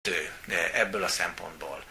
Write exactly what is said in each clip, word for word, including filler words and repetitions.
ebből a szempontból.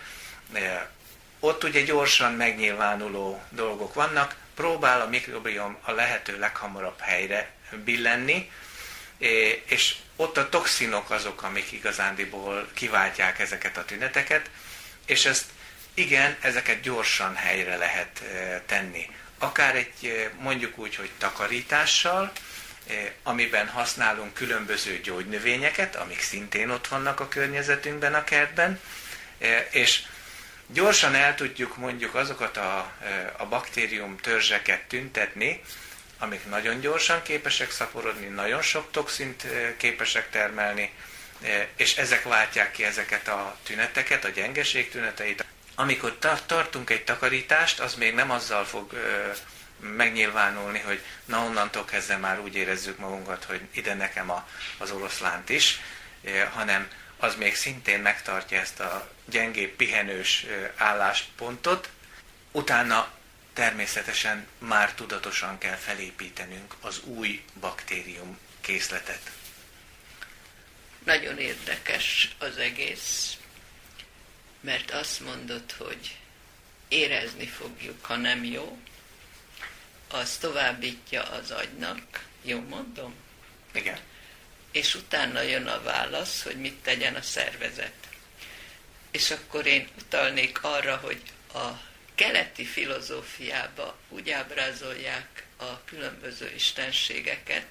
Ott ugye gyorsan megnyilvánuló dolgok vannak, próbál a mikrobiom a lehető leghamarabb helyre billenni, és ott a toxinok azok, amik igazándiból kiváltják ezeket a tüneteket, és ezt igen, ezeket gyorsan helyre lehet tenni. Akár egy, mondjuk úgy, hogy takarítással, amiben használunk különböző gyógynövényeket, amik szintén ott vannak a környezetünkben, a kertben, és gyorsan el tudjuk mondjuk azokat a, a baktérium törzseket tüntetni, amik nagyon gyorsan képesek szaporodni, nagyon sok toxint képesek termelni, és ezek váltják ki ezeket a tüneteket, a gyengeség tüneteit. Amikor tartunk egy takarítást, az még nem azzal fog megnyilvánulni, hogy na onnantól kezdve már úgy érezzük magunkat, hogy ide nekem a, az oroszlánt is, hanem az még szintén megtartja ezt a gyengébb, pihenős álláspontot. Utána természetesen már tudatosan kell felépítenünk az új baktérium készletet. Nagyon érdekes az egész, mert azt mondod, hogy érezni fogjuk, ha nem jó, az továbbítja az agynak, jó mondom? Igen. És utána jön a válasz, hogy mit tegyen a szervezet. És akkor én utalnék arra, hogy a keleti filozófiába úgy ábrázolják a különböző istenségeket,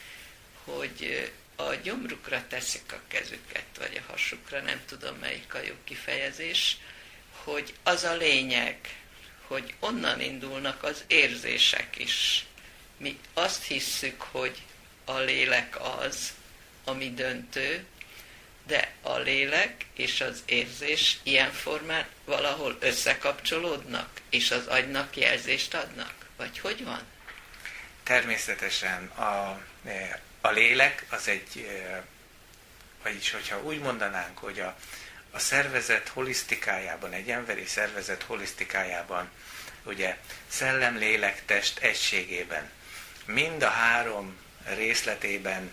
hogy a gyomrukra teszik a kezüket, vagy a hasukra, nem tudom melyik a jó kifejezés, hogy az a lényeg, hogy onnan indulnak az érzések is. Mi azt hisszük, hogy a lélek az, ami döntő, de a lélek és az érzés ilyen formán valahol összekapcsolódnak, és az agynak jelzést adnak? Vagy hogy van? Természetesen a, a lélek az egy, vagyis hogyha úgy mondanánk, hogy a, a szervezet holisztikájában, egy emberi szervezet holisztikájában, ugye szellem, lélek, test egységében, mind a három részletében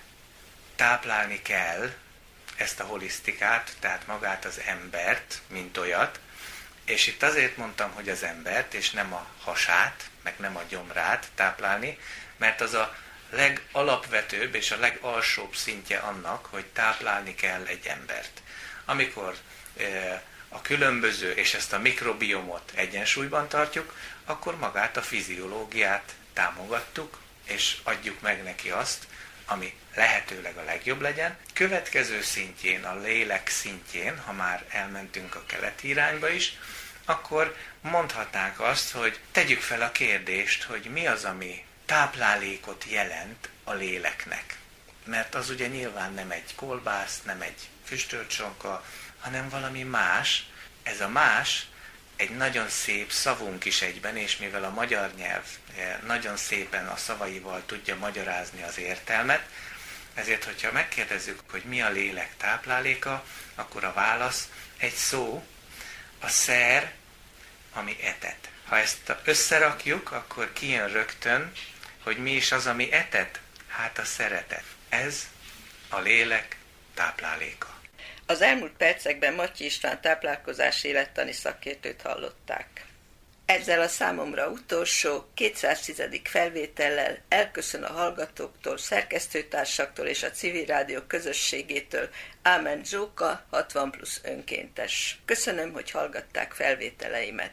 táplálni kell ezt a holisztikát, tehát magát az embert, mint olyat, és itt azért mondtam, hogy az embert, és nem a hasát, meg nem a gyomrát táplálni, mert az a legalapvetőbb és a legalsóbb szintje annak, hogy táplálni kell egy embert. Amikor e, a különböző és ezt a mikrobiomot egyensúlyban tartjuk, akkor magát a fiziológiát támogattuk, és adjuk meg neki azt, ami lehetőleg a legjobb legyen. Következő szintjén, a lélek szintjén, ha már elmentünk a keleti irányba is, akkor mondhatnánk azt, hogy tegyük fel a kérdést, hogy mi az, ami táplálékot jelent a léleknek. Mert az ugye nyilván nem egy kolbász, nem egy füstölt sonka, hanem valami más. Ez a más egy nagyon szép szavunk is egyben, és mivel a magyar nyelv nagyon szépen a szavaival tudja magyarázni az értelmet, ezért, hogyha megkérdezzük, hogy mi a lélek tápláléka, akkor a válasz egy szó, a szer, ami etet. Ha ezt összerakjuk, akkor kijön rögtön, hogy mi is az, ami etet? Hát a szeretet. Ez a lélek tápláléka. Az elmúlt percekben Matyi István táplálkozási élettani szakértőt hallották. Ezzel a számomra utolsó, kétszáztizedik felvétellel elköszön a hallgatóktól, szerkesztőtársaktól és a civil rádió közösségétől Ámen Zsóka, hatvan plusz önkéntes. Köszönöm, hogy hallgatták felvételeimet.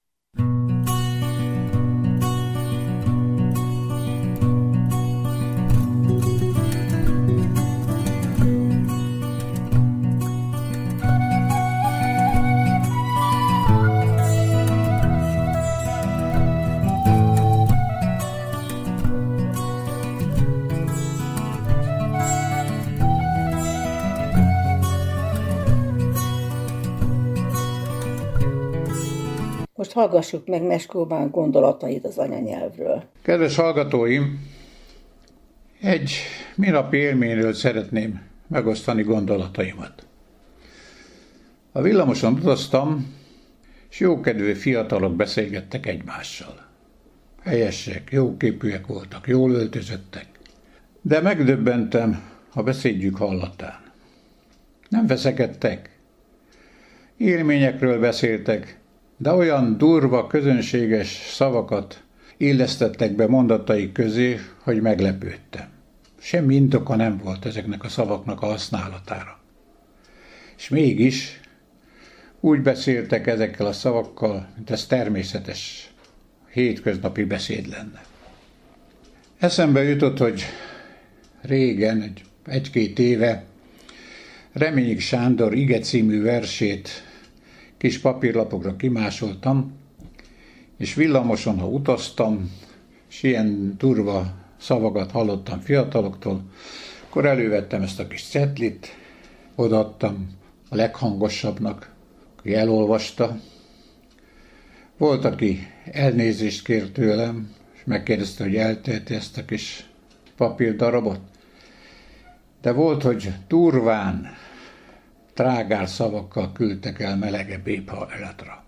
Most hallgassuk meg Meskóbán gondolatait az anyanyelvről. Kedves hallgatóim, egy minapi élményről szeretném megosztani gondolataimat. A villamoson utaztam, és jókedvű fiatalok beszélgettek egymással. Helyesek, jóképűek voltak, jól öltözöttek, de megdöbbentem a beszédjük hallatán. Nem veszekedtek. Élményekről beszéltek, de olyan durva, közönséges szavakat illesztettek be mondataik közé, hogy meglepődtem. Semmi indoka nem volt ezeknek a szavaknak a használatára. És mégis úgy beszéltek ezekkel a szavakkal, mint ez természetes, hétköznapi beszéd lenne. Eszembe jutott, hogy régen, egy, egy-két éve Reményik Sándor Ige című versét kis papírlapokra kimásoltam, és villamoson, ha utaztam, és ilyen durva szavakat hallottam fiataloktól, akkor elővettem ezt a kis cetlit, odaadtam a leghangosabbnak, aki elolvasta. Volt, aki elnézést kért tőlem, és megkérdezte, hogy elteheti ezt a kis papírdarabot. De volt, hogy durván, trágár szavakkal küldtek el melegebb éghajlatra.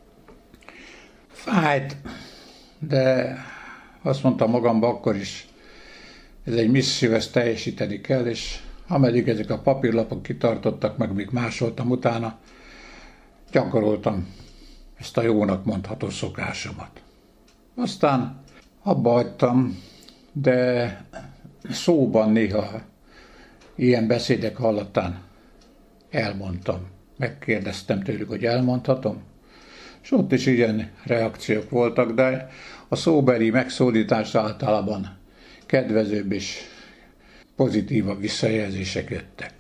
Fájt, de azt mondtam magamba akkor is, ez egy misszió, ezt teljesíteni kell, és ameddig ezek a papírlapok kitartottak, meg még másoltam utána, gyakoroltam ezt a jónak mondható szokásomat. Aztán abba hagytam, de szóban néha ilyen beszédek hallatán elmondtam. Megkérdeztem tőlük, hogy elmondhatom, és ott is ilyen reakciók voltak, de a szóbeli megszólítás általában kedvezőbb és pozitívabb visszajelzések jöttek.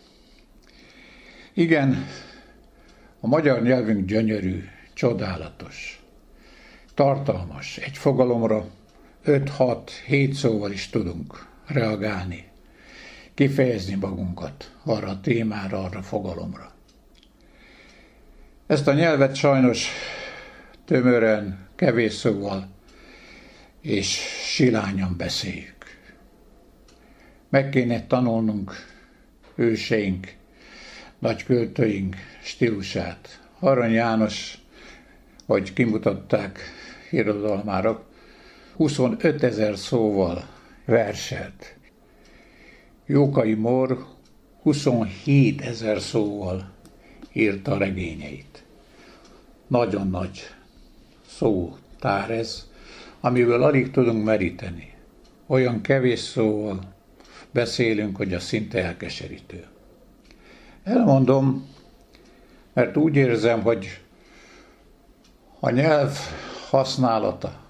Igen, a magyar nyelvünk gyönyörű, csodálatos, tartalmas, egy fogalomra öt-hat-hét szóval is tudunk reagálni, kifejezni magunkat arra a témára, arra a fogalomra. Ezt a nyelvet sajnos tömören, kevés szóval és silányan beszéljük. Meg kéne tanulnunk őseink, nagy költőink stílusát. Arany János, hogy kimutatták irodalmára, huszonötezer szóval verselt. Jókai Mór huszonhétezer szóval írta a regényeit. Nagyon nagy szótár ez, amiből alig tudunk meríteni. Olyan kevés szóval beszélünk, hogy az szinte elkeserítő. Elmondom, mert úgy érzem, hogy a nyelv használata,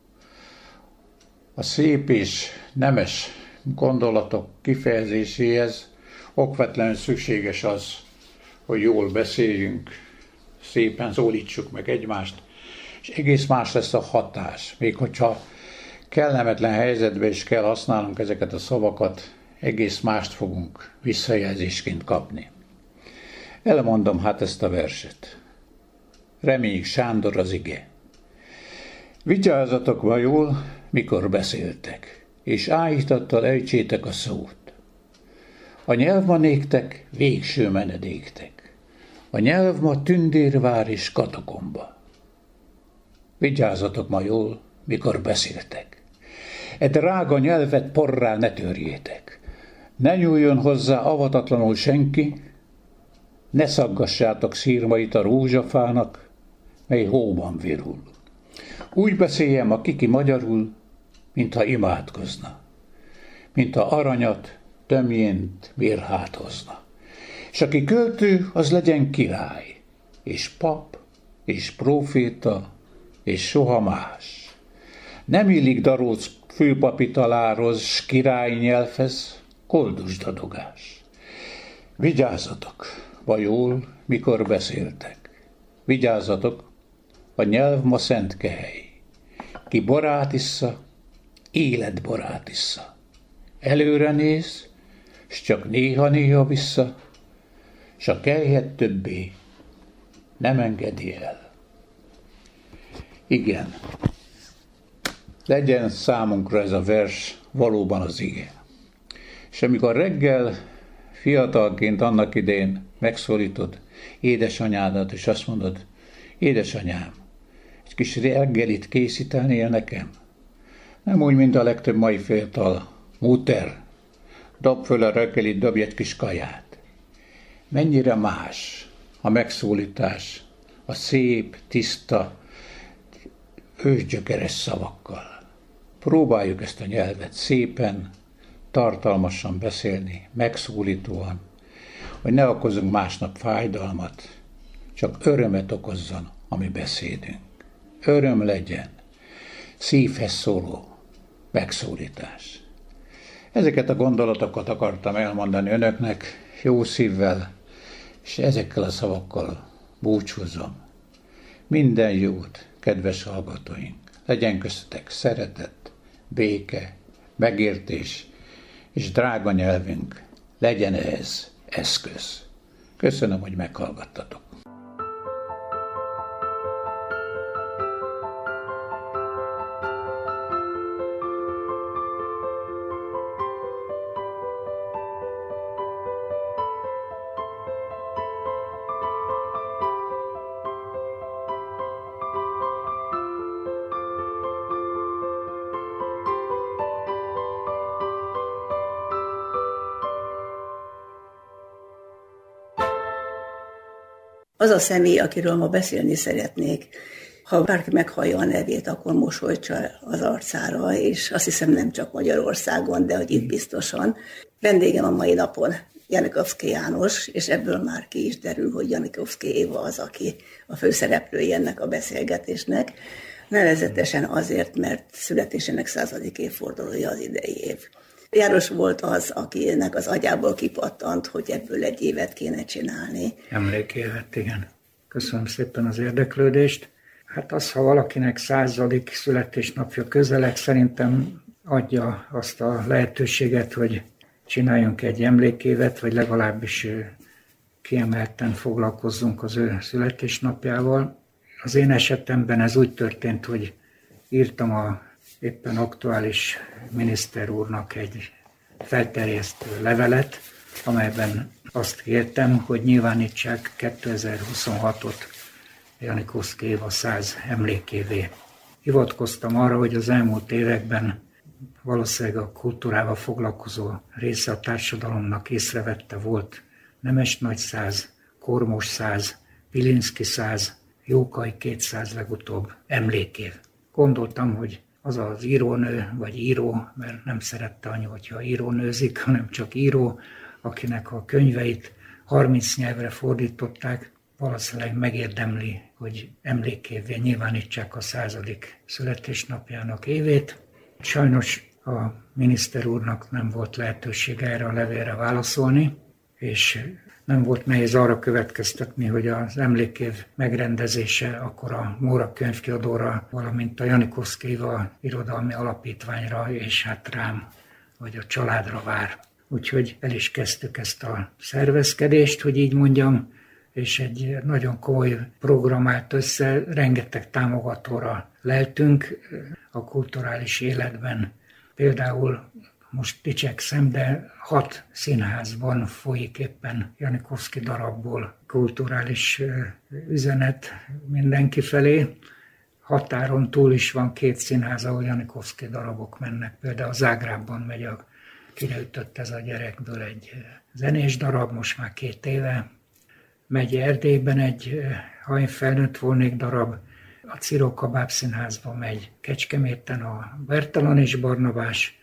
a szép és nemes gondolatok kifejezéséhez okvetlenül szükséges az, hogy jól beszéljünk, szépen szólítsuk meg egymást, és egész más lesz a hatás. Még hogyha kellemetlen helyzetben is kell használnunk ezeket a szavakat, egész mást fogunk visszajelzésként kapni. Elmondom hát ezt a verset. Reményik Sándor az ige. Vigyázzatok ma jól, mikor beszéltek, és áhítattal ejtsétek a szót. A nyelv ma néktek végső menedéktek. A nyelv ma tündérvár és katakomba. Vigyázzatok ma jól, mikor beszéltek. E drága nyelvet porrá ne törjétek. Ne nyúljon hozzá avatatlanul senki, ne szaggassátok szírmait a rózsafának, mely hóban virul. Úgy beszéljem a kiki magyarul, mintha imádkozna, mintha aranyat tömjént mérhát hozna. És aki költő, az legyen király, és pap, és próféta, és soha más. Nem illik daróc főpapi talárhoz, s király nyelvhez koldusdadogás. Vigyázzatok, ma jól, mikor beszéltek. Vigyázzatok, a nyelv ma szent kehely. Ki borát issza, életborát issza. Előre néz, s csak néha-néha vissza, s a kelyhet többé nem engedi el. Igen, legyen számunkra ez a vers valóban az ige. És amikor reggel fiatalként annak idején megszólítod édesanyádat, és azt mondod, édesanyám, egy kis reggelit készítenél nekem? Nem úgy, mint a legtöbb mai fiatal. Mutter, dob föl a reggelit, dobj egy kis kaját. Mennyire más a megszólítás a szép, tiszta, ősgyökeres szavakkal. Próbáljuk ezt a nyelvet szépen, tartalmasan beszélni, megszólítóan, hogy ne okozunk másnak fájdalmat, csak örömet okozzon a mi beszédünk. Öröm legyen, szívhez szóló megszólítás. Ezeket a gondolatokat akartam elmondani önöknek jó szívvel, és ezekkel a szavakkal búcsúzom. Minden jót, kedves hallgatóink! Legyen köztetek szeretet, béke, megértés, és drága nyelvünk, legyen ez eszköz. Köszönöm, hogy meghallgattatok. Az a személy, akiről ma beszélni szeretnék, ha bárki meghallja a nevét, akkor mosolytsa az arcára, és azt hiszem nem csak Magyarországon, de hogy itt biztosan. Vendégem a mai napon Janikovszky János, és ebből már ki is derül, hogy Janikovszky Éva az, aki a főszereplője ennek a beszélgetésnek. Nevezetesen azért, mert születésének századik évfordulója az idei év. János volt az, akinek az agyából kipattant, hogy ebből egy évet kéne csinálni. Emlékévet, igen. Köszönöm szépen az érdeklődést. Hát az, ha valakinek századik születésnapja közeleg, szerintem adja azt a lehetőséget, hogy csináljunk egy emlékévet, vagy legalábbis kiemelten foglalkozzunk az ő születésnapjával. Az én esetemben ez úgy történt, hogy írtam a éppen aktuális miniszter úrnak egy felterjesztő levelet, amelyben azt kértem, hogy nyilvánítsák kétezer-huszonhatot Janikovszky Éva száz emlékévé. Hivatkoztam arra, hogy az elmúlt években valószínűleg a kultúrával foglalkozó része a társadalomnak észrevette, volt Nemes Nagy száz, Kormos száz, Pilinszky száz, Jókai kétszáz legutóbb emlékév. Gondoltam, hogy az az írónő, vagy író, mert nem szerette anyu, hogyha írónőzik, hanem csak író, akinek a könyveit harminc nyelvre fordították, valószínűleg megérdemli, hogy emlékévé nyilvánítsák a századik születésnapjának évét. Sajnos a miniszter úrnak nem volt lehetősége erre a levélre válaszolni, és nem volt nehéz arra következtetni, hogy az emlékév megrendezése akkor a Móra könyvkiadóra, valamint a Janikovszky Éva irodalmi alapítványra, és hát rám, vagy a családra vár. Úgyhogy el is kezdtük ezt a szervezkedést, hogy így mondjam, és egy nagyon komoly program állt össze, rengeteg támogatóra leltünk a kulturális életben. Például most dicsekszem, de hat színházban folyik éppen Janikovszky darabból kulturális üzenet mindenki felé. Határon túl is van két színház, ahol Janikovszky darabok mennek. Például Zágrábban megy a Kireütött ez a gyerekből egy zenés darab, most már két éve. Megy Erdélyben egy Ha én felnőtt volnék darab, a Ciró Kabáb Színházban megy Kecskeméten a Bertalan és Barnabás,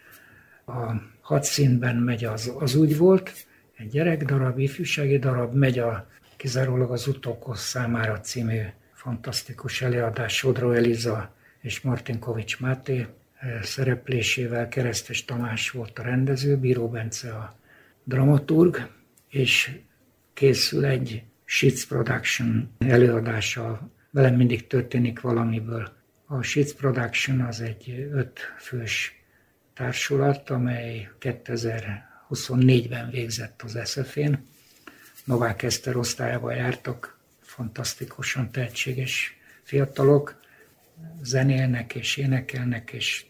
a Hadszínben megy az, az Úgy volt, egy gyerekdarab, ifjúsági darab, megy a kizárólag az Utókos számára című fantasztikus előadás Sodró Eliza és Martinkovics Máté szereplésével. Keresztes Tamás volt a rendező, Bíró Bence a dramaturg, és készül egy Sheets Production előadása, velem mindig történik valamiből. A Sheets Production az egy öt fős társulat, amely kétezer-huszonnégyben végzett az es ef én. Novák Eszter osztályába jártak, fantasztikusan tehetséges fiatalok, zenélnek és énekelnek, és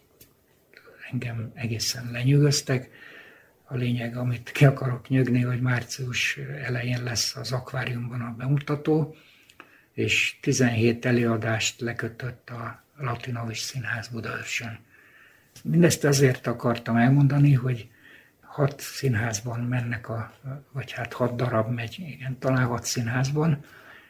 engem egészen lenyűgöztek. A lényeg, amit ki akarok nyögni, hogy március elején lesz az akváriumban a bemutató, és tizenhét előadást lekötött a Latinovis Színház Budaörsön. Mindezt azért akartam elmondani, hogy hat színházban mennek, a, vagy hát hat darab megy, igen, talán hat színházban,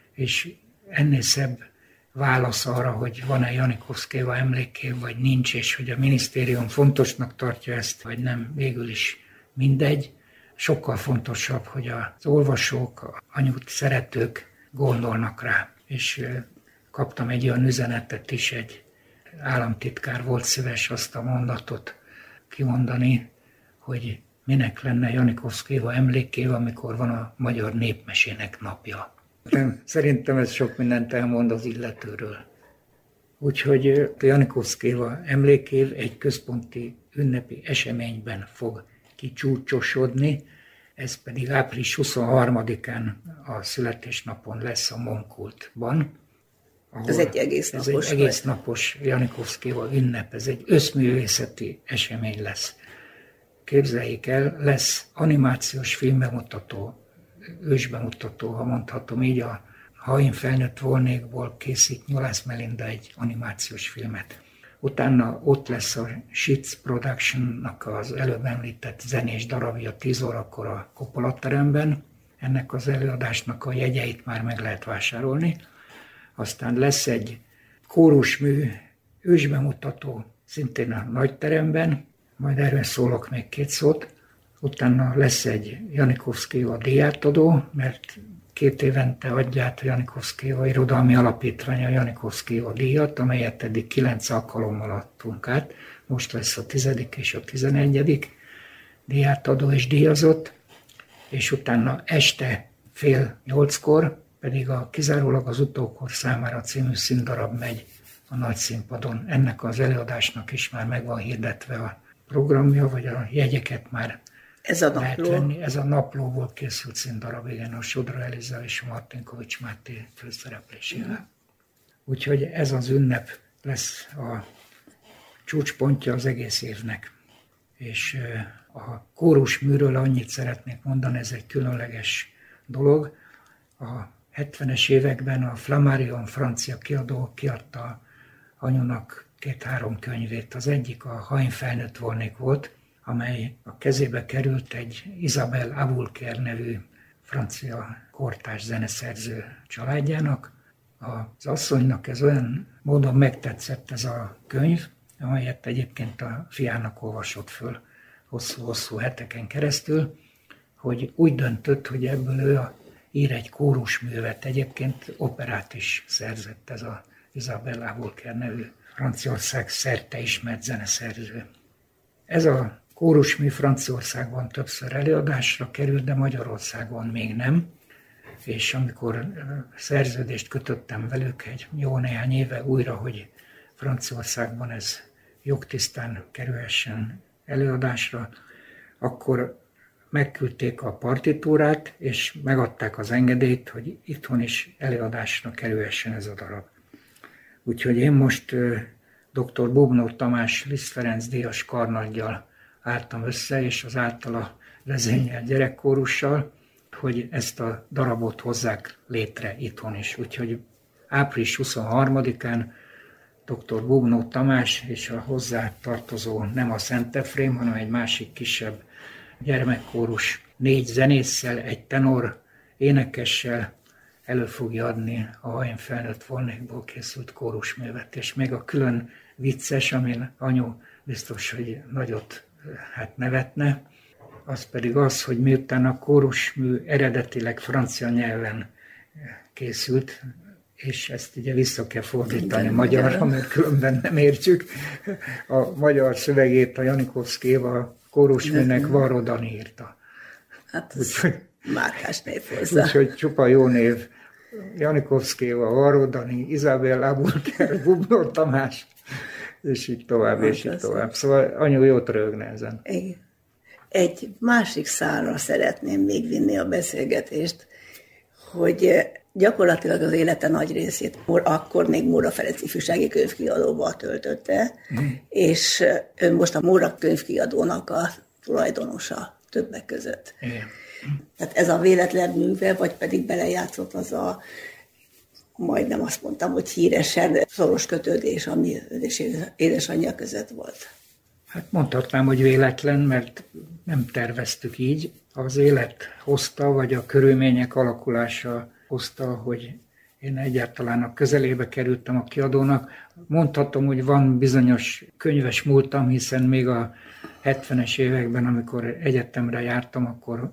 és ennél szebb válasz arra, hogy van-e Janikovszkéva emlékév, vagy nincs, és hogy a minisztérium fontosnak tartja ezt, vagy nem, végül is mindegy. Sokkal fontosabb, hogy az olvasók, a anyut szeretők gondolnak rá. És kaptam egy olyan üzenetet is, egy államtitkár volt szíves azt a mondatot kimondani, hogy minek lenne Janikovszkéva emlékév, amikor van a magyar népmesének napja. Szerintem ez sok mindent elmond az illetőről. Úgyhogy a Janikovszkéva emlékév egy központi ünnepi eseményben fog kicsúcsosodni, ez pedig április huszonharmadikán a születésnapon lesz a Momkultban. Ez egy egész napos. Ez egy egész napos Janikovszkéva ünnep, ez egy összművészeti esemény lesz. Képzeljék el, lesz animációs filmbemutató, ősbemutató, ha mondhatom így, a Ha én felnőtt volnékból készít Nyolász Melinda egy animációs filmet. Utána ott lesz a Schitz Production-nak az előbb említett zenés darabja tíz órakor a Coppola teremben. Ennek az előadásnak a jegyeit már meg lehet vásárolni. Aztán lesz egy kórusmű ősbemutató szintén a nagyteremben, majd erről szólok még két szót. Utána lesz egy Janikovszkéva díjátadó, mert két évente adját a Janikovszkéva Irodalmi Alapítvány a Janikovszkéva díjat, amelyet eddig kilenc alkalommal adtunk át. Most lesz a tizedik és a tizenegyedik díjátadó és díjazott, és utána este fél nyolckor pedig a Kizárólag az utókor számára című színdarab megy a nagy színpadon. Ennek az előadásnak is már meg van hirdetve a programja, vagy a jegyeket már Ez a lehet napló. venni. Ez a naplóból készült színdarab, igen, a Sodra Eliza és a Martinkovics Máté főszereplésével. Mm. Úgyhogy ez az ünnep lesz a csúcspontja az egész évnek. És a kórusműről annyit szeretnék mondani, ez egy különleges dolog. A hetvenes években a Flammarion francia kiadó kiadta anyunak két-három könyvét. Az egyik a Ha én felnőtt volnék volt, amely a kezébe került egy Isabelle Aboulker nevű francia kortárs zeneszerző családjának. Az asszonynak ez olyan módon megtetszett ez a könyv, amelyet egyébként a fiának olvasott föl hosszú-hosszú heteken keresztül, hogy úgy döntött, hogy ebből ő a, ír egy kórusművet, egyébként operát is szerzett ez a Isabelle Aboulker nevű Franciaország szerte ismert zeneszerző. Ez a kórusmű Franciaországban többször előadásra került, de Magyarországon még nem, és amikor szerződést kötöttem velük egy jó néhány éve újra, hogy Franciaországban ez jogtisztán kerülhessen előadásra, akkor megküldték a partitúrát, és megadták az engedélyt, hogy itthon is előadásra kerülhessen ez a darab. Úgyhogy én most dr. Bubnó Tamás Liszt Ferenc díjas karnaggyal álltam össze, és az általa vezényelt gyerekkórussal, hogy ezt a darabot hozzák létre itthon is. Úgyhogy április huszonharmadikán dr. Bubnó Tamás és a hozzá tartozó, nem a Szent Efrém, hanem egy másik kisebb gyermekkórus négy zenésszel, egy tenor énekessel elő fogja adni a Ha én felnőtt volnékból készült kórusművet. És még a külön vicces, amin anyu biztos, hogy nagyot hát nevetne, az pedig az, hogy miután a kórusmű eredetileg francia nyelven készült, és ezt ugye vissza kell fordítani magyarra, mert különben nem értjük. A magyar szövegét a Janikovszkéva kórusműnek Varrodani írta. Hát úgyhogy, márkás név hozzá. Úgyhogy csupa jó név. Janikovszkéva, Varrodani, Isabelle Aboulker, Bubnó Tamás, és így tovább, hát és így tovább. Szóval anyu jót röhögne ezen. Igen. Egy másik szálra szeretném még vinni a beszélgetést, hogy gyakorlatilag az élete nagy részét akkor még Móra Ferenc ifjúsági könyvkiadóval töltötte, mm. és ön most a Móra könyvkiadónak a tulajdonosa többek között. Igen. Tehát ez a véletlen műve, vagy pedig belejátszott az a, majdnem azt mondtam, hogy híresen szoros kötődés, ami ön és édesanyja között volt. Hát mondhatnám, hogy véletlen, mert nem terveztük így. Az élet hozta, vagy a körülmények alakulása hozta, hogy én egyáltalán a közelébe kerültem a kiadónak. Mondhatom, hogy van bizonyos könyves múltam, hiszen még a hetvenes években, amikor egyetemre jártam, akkor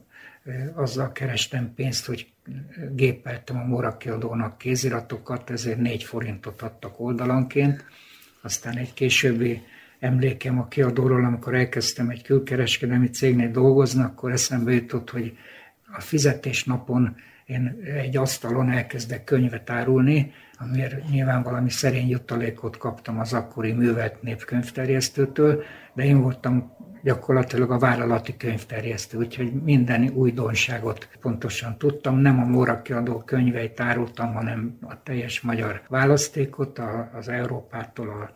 azzal kerestem pénzt, hogy gépeltem a Móra kiadónak kéziratokat, ezért négy forintot adtak oldalanként. Aztán egy későbbi emlékem a kiadóról, amikor elkezdtem egy külkereskedelmi cégnél dolgozni, akkor eszembe jutott, hogy a fizetésnapon én egy asztalon elkezdek könyvet árulni, amiért nyilván valami szerény juttalékot kaptam az akkori Művelt Nép könyvterjesztőtől, de én voltam gyakorlatilag a vállalati könyvterjesztő, úgyhogy minden újdonságot pontosan tudtam. Nem a Móra kiadó könyveit árultam, hanem a teljes magyar választékot, az Európától a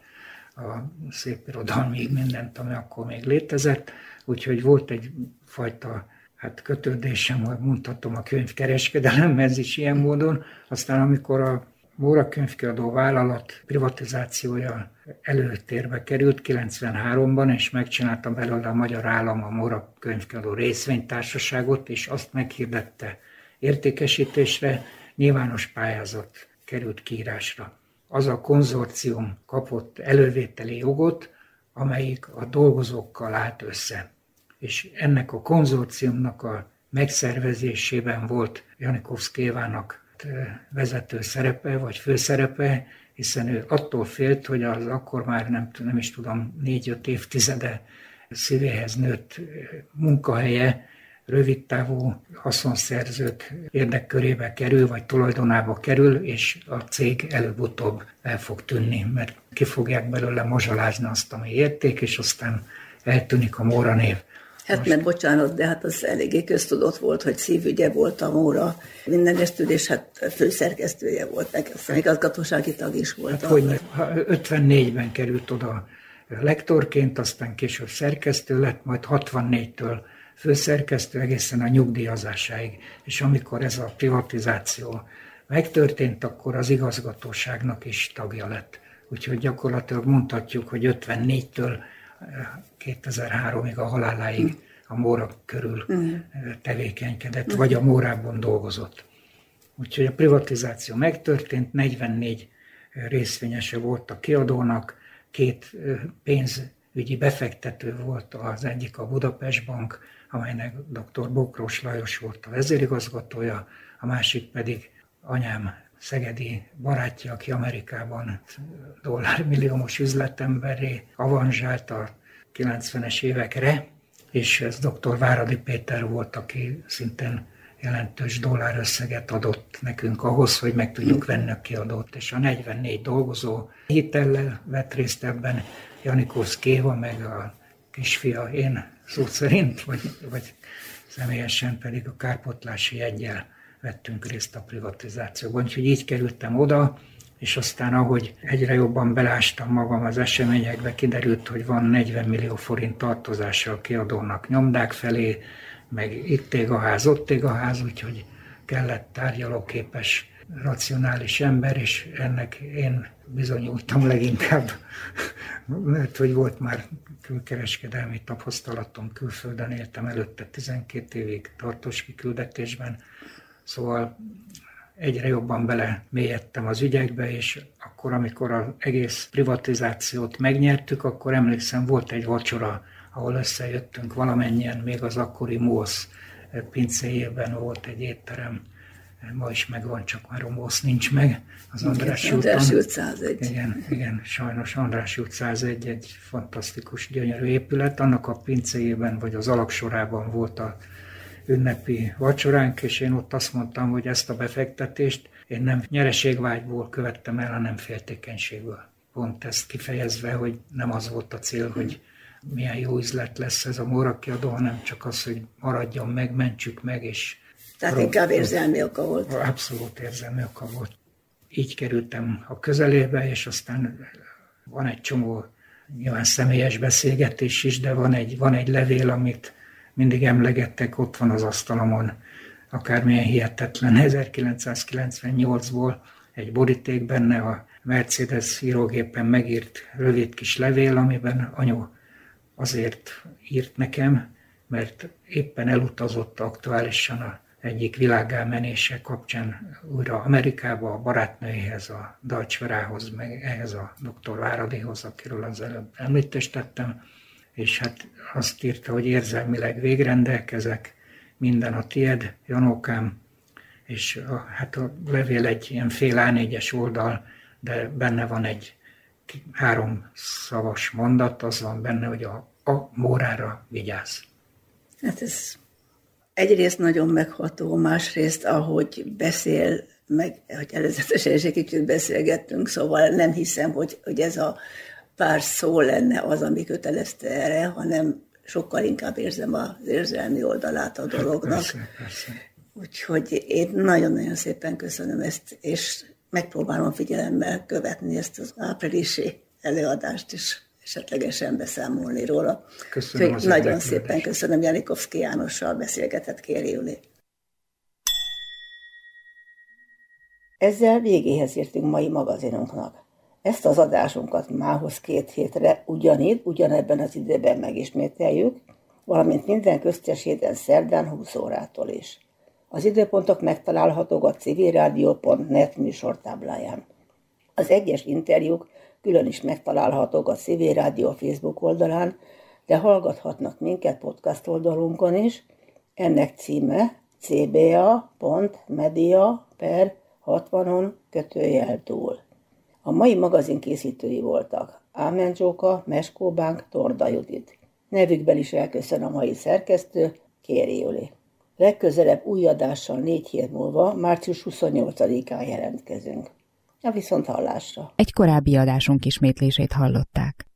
a szépirodalmig, mindent, ami akkor még létezett, úgyhogy volt egyfajta hát kötődésem, hogy mondhatom a könyvkereskedelemhez is ilyen módon. Aztán amikor a Móra könyvkiadó vállalat privatizációja előtérbe került kilencvenháromban, és megcsinálta belőle a magyar állam a Móra könyvkiadó részvénytársaságot, és azt meghirdette értékesítésre, nyilvános pályázat került kiírásra. Az a konzorcium kapott elővételi jogot, amelyik a dolgozókkal állt össze. És ennek a konzorciumnak a megszervezésében volt Janikovszky Évának vezető szerepe, vagy főszerepe, hiszen ő attól félt, hogy az akkor már nem, nem is tudom, négy-öt évtizede szívéhez nőtt munkahelye rövidtávú haszonszerzők érdekkörébe kerül, vagy tulajdonába kerül, és a cég előbb-utóbb el fog tűnni, mert ki fogják belőle mazsolázni azt, ami érték, és aztán eltűnik a Móra név. Hát Most... mert bocsánat, de hát az eléggé köztudott volt, hogy szívügye volt a Móra mindenestül, és hát főszerkesztője volt, meg aztán igazgatósági tag is volt. Hát hogy ötvennégyben került oda lektorként, aztán később szerkesztő lett, majd hatvannégytől főszerkesztő egészen a nyugdíjazásáig. És amikor ez a privatizáció megtörtént, akkor az igazgatóságnak is tagja lett. Úgyhogy gyakorlatilag mondhatjuk, hogy ötvennégytől kétezer-háromig a haláláig a Móra körül tevékenykedett, vagy a Mórában dolgozott. Úgyhogy a privatizáció megtörtént, negyvennégy részvényese volt a kiadónak, két pénzügyi befektető volt, az egyik a Budapest Bank, amelynek dr. Bokros Lajos volt a vezérigazgatója, a másik pedig anyám szegedi barátja, aki Amerikában dollármilliómos üzletemberré avanzsált a kilencvenes évekre, és ez dr. Váradi Péter volt, aki szintén jelentős dollárösszeget adott nekünk ahhoz, hogy meg tudjuk venni a kiadót. És a negyvennégy dolgozó hitellel vett részt ebben, Janikovszky Éva, meg a kisfia, én szó szerint, vagy, vagy személyesen pedig a kárpótlási jeggyel vettünk részt a privatizációban. Úgyhogy így kerültem oda, és aztán ahogy egyre jobban belástam magam az eseményekbe, kiderült, hogy van negyven millió forint tartozása a kiadónak nyomdák felé, meg itt ég a ház, ott ég a ház, úgyhogy kellett tárgyalóképes, racionális ember, és ennek én bizonyultam leginkább, mert hogy volt már külkereskedelmi tapasztalatom, külföldön éltem előtte tizenkét évig tartós kiküldetésben, szóval egyre jobban belemélyedtem az ügyekbe, és akkor, amikor az egész privatizációt megnyertük, akkor emlékszem, volt egy vacsora, ahol összejöttünk valamennyien, még az akkori MOSZ pincéjében volt egy étterem, ma is megvan, csak már a MOSZ nincs meg, az András úton. András út százegy. Igen, igen, sajnos András út százegy egy fantasztikus, gyönyörű épület, annak a pincéjében, vagy az alaksorában volt a ünnepi vacsoránk, és én ott azt mondtam, hogy ezt a befektetést én nem nyereségvágyból követtem el, hanem féltékenységből. Pont ezt kifejezve, hogy nem az volt a cél, hogy milyen jó üzlet lesz ez a Móra kiadó, hanem csak az, hogy maradjon meg, mentsük meg, és... Tehát inkább érzelmi oka volt. Abszolút érzelmi oka volt. Így kerültem a közelébe, és aztán van egy csomó nyilván személyes beszélgetés is, de van egy, van egy levél, amit mindig emlegettek, ott van az asztalomon, akármilyen hihetetlen, ezerkilencszázkilencvennyolcból egy boríték benne, a Mercedes írógépen megírt rövid kis levél, amiben anyu azért írt nekem, mert éppen elutazott aktuálisan a egyik világelmenése kapcsán újra Amerikába, a barátnőjéhez, a Deutsch-Verához, meg ehhez a doktor Váradihoz, akiről az előbb említést tettem, és hát azt írta, hogy érzelmileg végrendelkezek, minden a tied, Janókám, és a, hát a levél egy ilyen fél á négyes oldal, de benne van egy három szavas mondat, az van benne, hogy a, a Mórára vigyázz. Hát ez egyrészt nagyon megható, másrészt, ahogy beszél, meg hogy előzetesen is egy kicsit beszélgettünk, szóval nem hiszem, hogy, hogy ez a pár szó lenne az, ami kötelezte erre, hanem sokkal inkább érzem az érzelmi oldalát a dolognak. Persze, persze. Úgyhogy én nagyon-nagyon szépen köszönöm ezt, és megpróbálom figyelemmel követni ezt az áprilisi előadást is, esetlegesen beszámolni róla. Köszönöm. Úgyhogy nagyon szépen köszönöm, Janikovszki Jánossal beszélgetett Kéri Júli. Ezzel végéhez értünk mai magazinunknak. Ezt az adásunkat mához két hétre ugyanitt, ugyanebben az időben megismételjük, valamint minden köztes héten szerdán húsz órától is. Az időpontok megtalálhatók a civilrádió pont net műsortábláján. Az egyes interjúk külön is megtalálhatók a Civil Rádió Facebook oldalán, de hallgathatnak minket podcast oldalunkon is. Ennek címe cba pont media per hatvanon kötőjel túl. A mai magazin készítői voltak Ámen Zsóka, Meskó Bánk, Torda Judit. Nevükben is elköszön a mai szerkesztő, Kéri Júli. Legközelebb új adással négy hét múlva, március huszonnyolcadikán jelentkezünk. A viszonthallásra. Egy korábbi adásunk ismétlését hallották.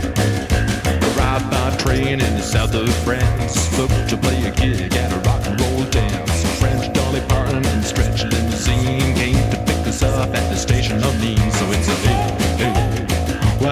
Train in the south of France, booked to play a gig at a rock and roll